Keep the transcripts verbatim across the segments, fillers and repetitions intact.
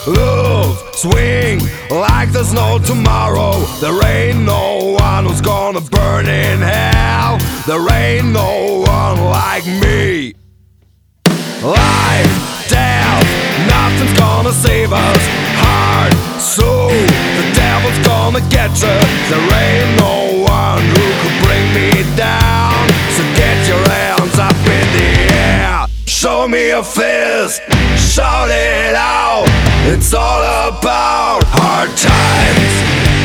love, swing like there's no tomorrow. There ain't no one who's gonna burn in hell. There ain't no one like me. Life, death, nothing's gonna save us. Heart, soul, the devil's gonna get you. There ain't no one who could bring me down. So get your hands up in the air. Show me a fist, shout it out. It's all about hard times.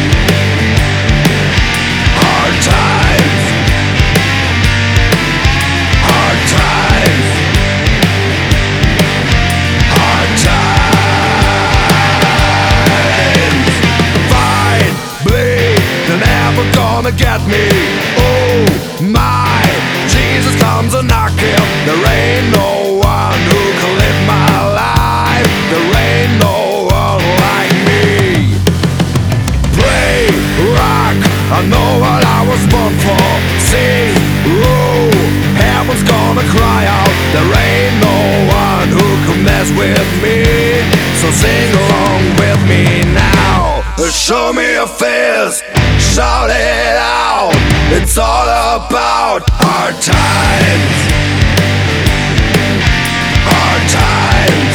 Hard times. Hard times. Hard times. Fight, bleed, they're never gonna get me. Oh my, Jesus comes a knocking. There ain't no one who can live my life. There ain't no one like me. Play rock, I know what I was born for. Sing, oh, heaven's gonna cry out. There ain't no one who can mess with me. So sing along with me now. Show me a fist, shout it out. It's all about hard times. Hard times.